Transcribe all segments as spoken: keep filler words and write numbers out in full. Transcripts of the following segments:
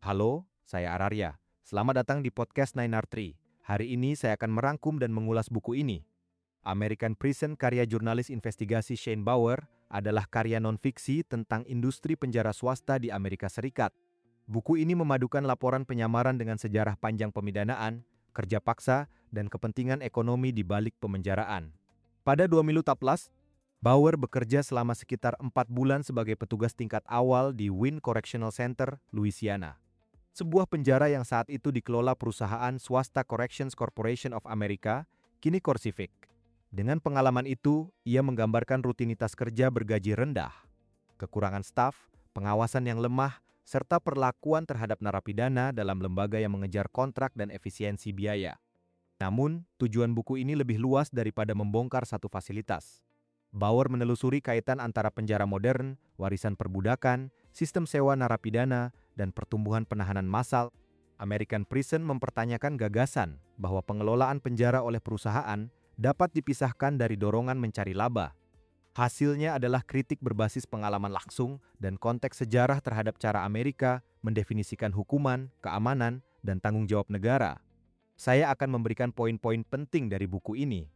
Halo, saya Ararya. Selamat datang di podcast Nine R tiga. Hari ini saya akan merangkum dan mengulas buku ini. American Prison karya jurnalis investigasi Shane Bauer adalah karya non-fiksi tentang industri penjara swasta di Amerika Serikat. Buku ini memadukan laporan penyamaran dengan sejarah panjang pemidanaan, kerja paksa, dan kepentingan ekonomi di balik pemenjaraan. Pada dua Milo Taplas, Bauer bekerja selama sekitar empat bulan sebagai petugas tingkat awal di Wynn Correctional Center, Louisiana. Sebuah penjara yang saat itu dikelola perusahaan swasta Corrections Corporation of America, kini CoreCivic. Dengan pengalaman itu, ia menggambarkan rutinitas kerja bergaji rendah, kekurangan staf, pengawasan yang lemah, serta perlakuan terhadap narapidana dalam lembaga yang mengejar kontrak dan efisiensi biaya. Namun, tujuan buku ini lebih luas daripada membongkar satu fasilitas. Bauer menelusuri kaitan antara penjara modern, warisan perbudakan, sistem sewa narapidana, dan pertumbuhan penahanan massal. American Prison mempertanyakan gagasan bahwa pengelolaan penjara oleh perusahaan dapat dipisahkan dari dorongan mencari laba. Hasilnya adalah kritik berbasis pengalaman langsung dan konteks sejarah terhadap cara Amerika mendefinisikan hukuman, keamanan, dan tanggung jawab negara. Saya akan memberikan poin-poin penting dari buku ini.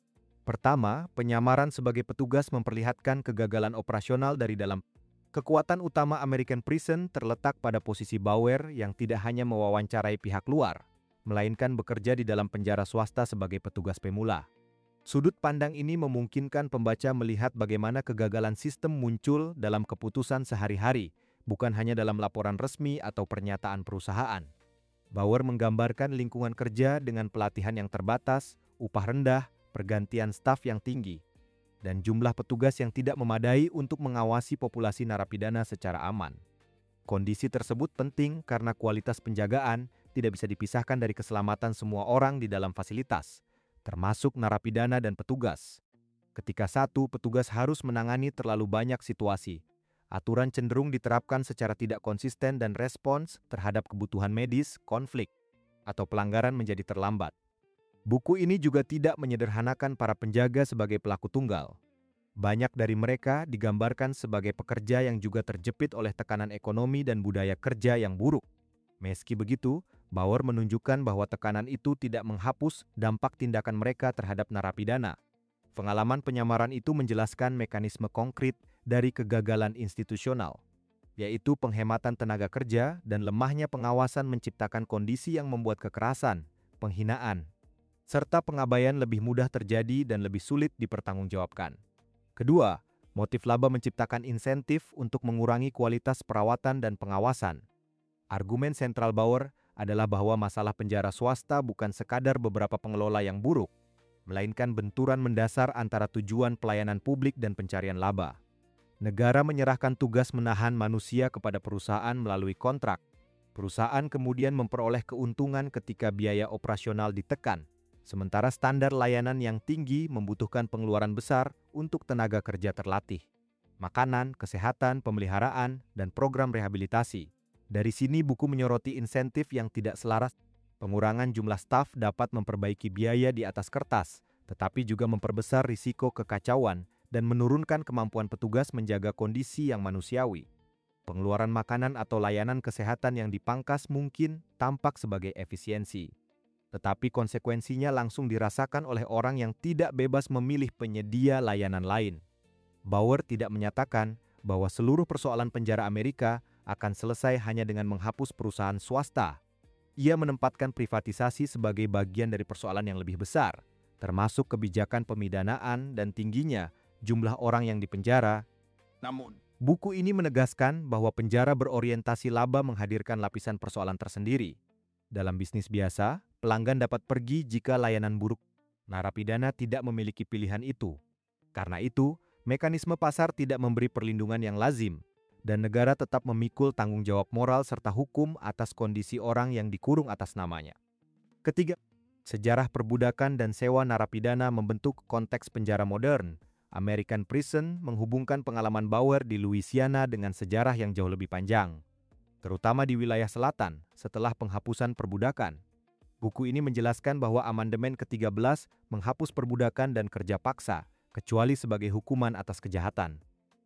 Pertama, penyamaran sebagai petugas memperlihatkan kegagalan operasional dari dalam. Kekuatan utama American Prison terletak pada posisi Bauer yang tidak hanya mewawancarai pihak luar, melainkan bekerja di dalam penjara swasta sebagai petugas pemula. Sudut pandang ini memungkinkan pembaca melihat bagaimana kegagalan sistem muncul dalam keputusan sehari-hari, bukan hanya dalam laporan resmi atau pernyataan perusahaan. Bauer menggambarkan lingkungan kerja dengan pelatihan yang terbatas, upah rendah, pergantian staf yang tinggi, dan jumlah petugas yang tidak memadai untuk mengawasi populasi narapidana secara aman. Kondisi tersebut penting karena kualitas penjagaan tidak bisa dipisahkan dari keselamatan semua orang di dalam fasilitas, termasuk narapidana dan petugas. Ketika satu petugas harus menangani terlalu banyak situasi, aturan cenderung diterapkan secara tidak konsisten dan respons terhadap kebutuhan medis, konflik, atau pelanggaran menjadi terlambat. Buku ini juga tidak menyederhanakan para penjaga sebagai pelaku tunggal. Banyak dari mereka digambarkan sebagai pekerja yang juga terjepit oleh tekanan ekonomi dan budaya kerja yang buruk. Meski begitu, Bauer menunjukkan bahwa tekanan itu tidak menghapus dampak tindakan mereka terhadap narapidana. Pengalaman penyamaran itu menjelaskan mekanisme konkret dari kegagalan institusional, yaitu penghematan tenaga kerja dan lemahnya pengawasan menciptakan kondisi yang membuat kekerasan, penghinaan, serta pengabaian lebih mudah terjadi dan lebih sulit dipertanggungjawabkan. Kedua, motif laba menciptakan insentif untuk mengurangi kualitas perawatan dan pengawasan. Argumen sentral Bauer adalah bahwa masalah penjara swasta bukan sekadar beberapa pengelola yang buruk, melainkan benturan mendasar antara tujuan pelayanan publik dan pencarian laba. Negara menyerahkan tugas menahan manusia kepada perusahaan melalui kontrak. Perusahaan kemudian memperoleh keuntungan ketika biaya operasional ditekan, sementara standar layanan yang tinggi membutuhkan pengeluaran besar untuk tenaga kerja terlatih, makanan, kesehatan, pemeliharaan, dan program rehabilitasi. Dari sini buku menyoroti insentif yang tidak selaras. Pengurangan jumlah staf dapat memperbaiki biaya di atas kertas, tetapi juga memperbesar risiko kekacauan dan menurunkan kemampuan petugas menjaga kondisi yang manusiawi. Pengeluaran makanan atau layanan kesehatan yang dipangkas mungkin tampak sebagai efisiensi, tetapi konsekuensinya langsung dirasakan oleh orang yang tidak bebas memilih penyedia layanan lain. Bauer tidak menyatakan bahwa seluruh persoalan penjara Amerika akan selesai hanya dengan menghapus perusahaan swasta. Ia menempatkan privatisasi sebagai bagian dari persoalan yang lebih besar, termasuk kebijakan pemidanaan dan tingginya jumlah orang yang dipenjara. Namun, buku ini menegaskan bahwa penjara berorientasi laba menghadirkan lapisan persoalan tersendiri. Dalam bisnis biasa, pelanggan dapat pergi jika layanan buruk. Narapidana tidak memiliki pilihan itu. Karena itu, mekanisme pasar tidak memberi perlindungan yang lazim, dan negara tetap memikul tanggung jawab moral serta hukum atas kondisi orang yang dikurung atas namanya. Ketiga, sejarah perbudakan dan sewa narapidana membentuk konteks penjara modern. American Prison menghubungkan pengalaman Bauer di Louisiana dengan sejarah yang jauh lebih panjang, terutama di wilayah selatan setelah penghapusan perbudakan. Buku ini menjelaskan bahwa amandemen ke tiga belas menghapus perbudakan dan kerja paksa, kecuali sebagai hukuman atas kejahatan.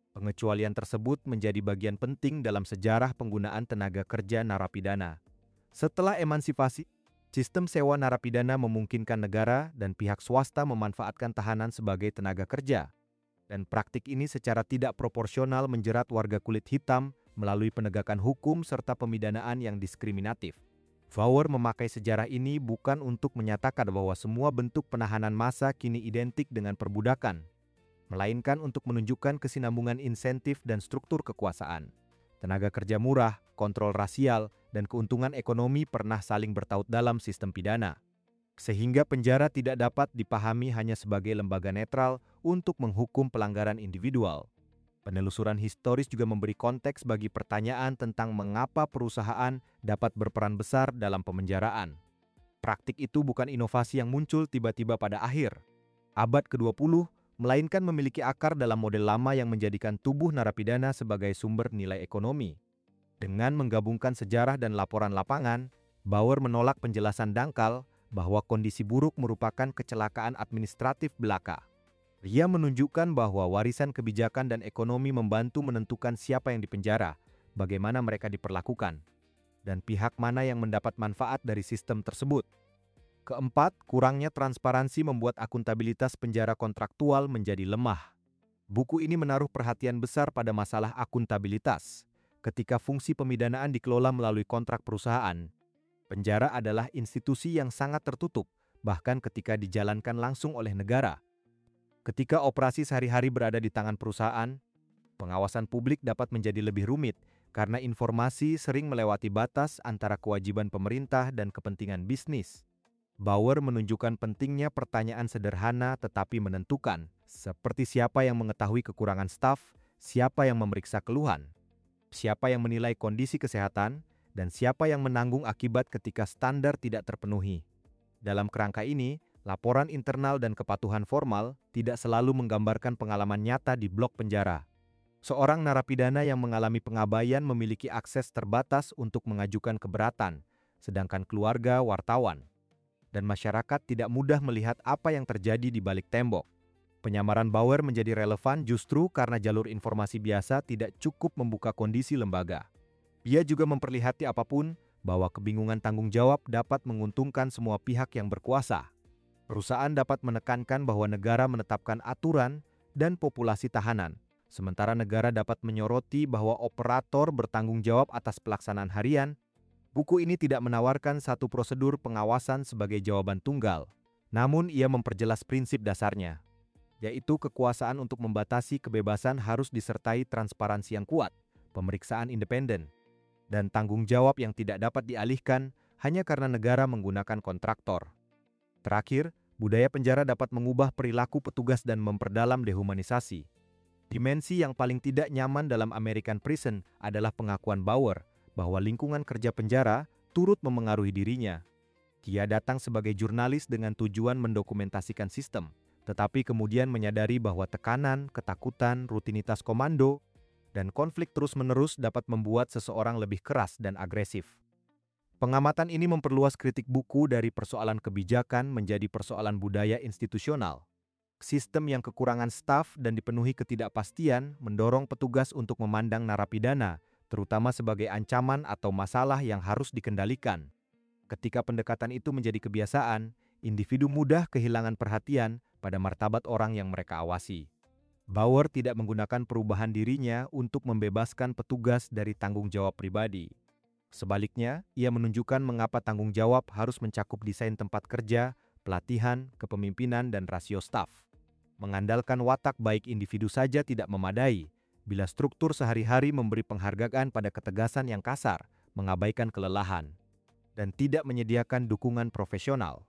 Pengecualian tersebut menjadi bagian penting dalam sejarah penggunaan tenaga kerja narapidana. Setelah emansipasi, sistem sewa narapidana memungkinkan negara dan pihak swasta memanfaatkan tahanan sebagai tenaga kerja. Dan praktik ini secara tidak proporsional menjerat warga kulit hitam melalui penegakan hukum serta pemidanaan yang diskriminatif. Bauer memakai sejarah ini bukan untuk menyatakan bahwa semua bentuk penahanan massa kini identik dengan perbudakan, melainkan untuk menunjukkan kesinambungan insentif dan struktur kekuasaan. Tenaga kerja murah, kontrol rasial, dan keuntungan ekonomi pernah saling bertaut dalam sistem pidana. Sehingga penjara tidak dapat dipahami hanya sebagai lembaga netral untuk menghukum pelanggaran individual. Penelusuran historis juga memberi konteks bagi pertanyaan tentang mengapa perusahaan dapat berperan besar dalam pemenjaraan. Praktik itu bukan inovasi yang muncul tiba-tiba pada akhir abad kedua puluh, melainkan memiliki akar dalam model lama yang menjadikan tubuh narapidana sebagai sumber nilai ekonomi. Dengan menggabungkan sejarah dan laporan lapangan, Bauer menolak penjelasan dangkal bahwa kondisi buruk merupakan kecelakaan administratif belaka. Ia menunjukkan bahwa warisan kebijakan dan ekonomi membantu menentukan siapa yang dipenjara, bagaimana mereka diperlakukan, dan pihak mana yang mendapat manfaat dari sistem tersebut. Keempat, kurangnya transparansi membuat akuntabilitas penjara kontraktual menjadi lemah. Buku ini menaruh perhatian besar pada masalah akuntabilitas. Ketika fungsi pemidanaan dikelola melalui kontrak perusahaan, penjara adalah institusi yang sangat tertutup, bahkan ketika dijalankan langsung oleh negara. Ketika operasi sehari-hari berada di tangan perusahaan, pengawasan publik dapat menjadi lebih rumit karena informasi sering melewati batas antara kewajiban pemerintah dan kepentingan bisnis. Bauer menunjukkan pentingnya pertanyaan sederhana tetapi menentukan, seperti siapa yang mengetahui kekurangan staf, siapa yang memeriksa keluhan, siapa yang menilai kondisi kesehatan, dan siapa yang menanggung akibat ketika standar tidak terpenuhi. Dalam kerangka ini, laporan internal dan kepatuhan formal tidak selalu menggambarkan pengalaman nyata di blok penjara. Seorang narapidana yang mengalami pengabaian memiliki akses terbatas untuk mengajukan keberatan, sedangkan keluarga, wartawan, dan masyarakat tidak mudah melihat apa yang terjadi di balik tembok. Penyamaran Bauer menjadi relevan justru karena jalur informasi biasa tidak cukup membuka kondisi lembaga. Ia juga memperlihatkan apapun bahwa kebingungan tanggung jawab dapat menguntungkan semua pihak yang berkuasa. Perusahaan dapat menekankan bahwa negara menetapkan aturan dan populasi tahanan, sementara negara dapat menyoroti bahwa operator bertanggung jawab atas pelaksanaan harian. Buku ini tidak menawarkan satu prosedur pengawasan sebagai jawaban tunggal, namun ia memperjelas prinsip dasarnya, yaitu kekuasaan untuk membatasi kebebasan harus disertai transparansi yang kuat, pemeriksaan independen, dan tanggung jawab yang tidak dapat dialihkan hanya karena negara menggunakan kontraktor. Terakhir, budaya penjara dapat mengubah perilaku petugas dan memperdalam dehumanisasi. Dimensi yang paling tidak nyaman dalam American Prison adalah pengakuan Bauer bahwa lingkungan kerja penjara turut memengaruhi dirinya. Dia datang sebagai jurnalis dengan tujuan mendokumentasikan sistem, tetapi kemudian menyadari bahwa tekanan, ketakutan, rutinitas komando, dan konflik terus-menerus dapat membuat seseorang lebih keras dan agresif. Pengamatan ini memperluas kritik buku dari persoalan kebijakan menjadi persoalan budaya institusional. Sistem yang kekurangan staf dan dipenuhi ketidakpastian mendorong petugas untuk memandang narapidana terutama sebagai ancaman atau masalah yang harus dikendalikan. Ketika pendekatan itu menjadi kebiasaan, individu mudah kehilangan perhatian pada martabat orang yang mereka awasi. Bauer tidak menggunakan perubahan dirinya untuk membebaskan petugas dari tanggung jawab pribadi. Sebaliknya, ia menunjukkan mengapa tanggung jawab harus mencakup desain tempat kerja, pelatihan, kepemimpinan, dan rasio staf. Mengandalkan watak baik individu saja tidak memadai, bila struktur sehari-hari memberi penghargaan pada ketegasan yang kasar, mengabaikan kelelahan, dan tidak menyediakan dukungan profesional.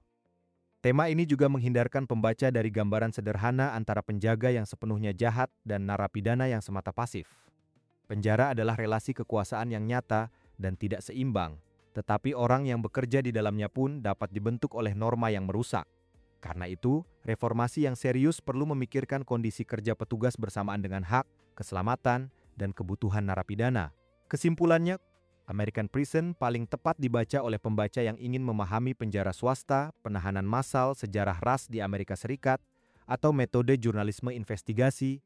Tema ini juga menghindarkan pembaca dari gambaran sederhana antara penjaga yang sepenuhnya jahat dan narapidana yang semata pasif. Penjara adalah relasi kekuasaan yang nyata dan tidak seimbang, tetapi orang yang bekerja di dalamnya pun dapat dibentuk oleh norma yang merusak. Karena itu, reformasi yang serius perlu memikirkan kondisi kerja petugas bersamaan dengan hak, keselamatan, dan kebutuhan narapidana. Kesimpulannya, American Prison paling tepat dibaca oleh pembaca yang ingin memahami penjara swasta, penahanan massal, sejarah ras di Amerika Serikat, atau metode jurnalisme investigasi,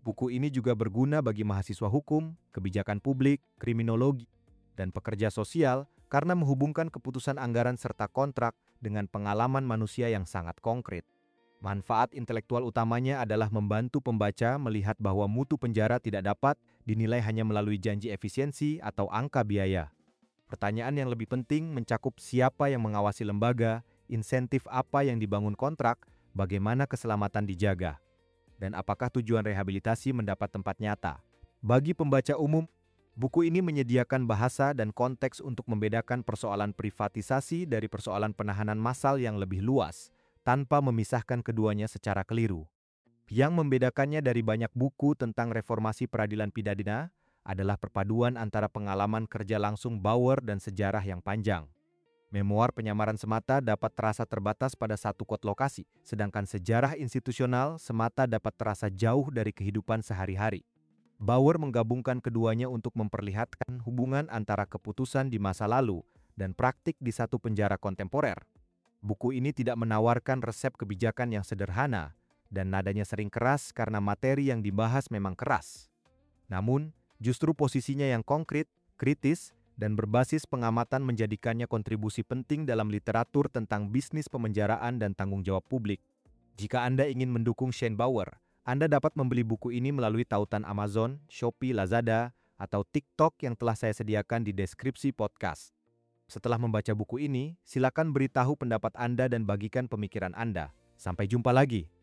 Buku ini juga berguna bagi mahasiswa hukum, kebijakan publik, kriminologi, dan pekerja sosial karena menghubungkan keputusan anggaran serta kontrak dengan pengalaman manusia yang sangat konkret. Manfaat intelektual utamanya adalah membantu pembaca melihat bahwa mutu penjara tidak dapat dinilai hanya melalui janji efisiensi atau angka biaya. Pertanyaan yang lebih penting mencakup siapa yang mengawasi lembaga, insentif apa yang dibangun kontrak, bagaimana keselamatan dijaga, dan apakah tujuan rehabilitasi mendapat tempat nyata. Bagi pembaca umum, buku ini menyediakan bahasa dan konteks untuk membedakan persoalan privatisasi dari persoalan penahanan massal yang lebih luas, tanpa memisahkan keduanya secara keliru. Yang membedakannya dari banyak buku tentang reformasi peradilan pidana adalah perpaduan antara pengalaman kerja langsung Bauer dan sejarah yang panjang. Memoar penyamaran semata dapat terasa terbatas pada satu kot lokasi, sedangkan sejarah institusional semata dapat terasa jauh dari kehidupan sehari-hari. Bauer menggabungkan keduanya untuk memperlihatkan hubungan antara keputusan di masa lalu dan praktik di satu penjara kontemporer. Buku ini tidak menawarkan resep kebijakan yang sederhana, dan nadanya sering keras karena materi yang dibahas memang keras. Namun, justru posisinya yang konkret, kritis, dan berbasis pengamatan menjadikannya kontribusi penting dalam literatur tentang bisnis pemenjaraan dan tanggung jawab publik. Jika Anda ingin mendukung Shane Bauer, Anda dapat membeli buku ini melalui tautan Amazon, Shopee, Lazada, atau TikTok yang telah saya sediakan di deskripsi podcast. Setelah membaca buku ini, silakan beritahu pendapat Anda dan bagikan pemikiran Anda. Sampai jumpa lagi.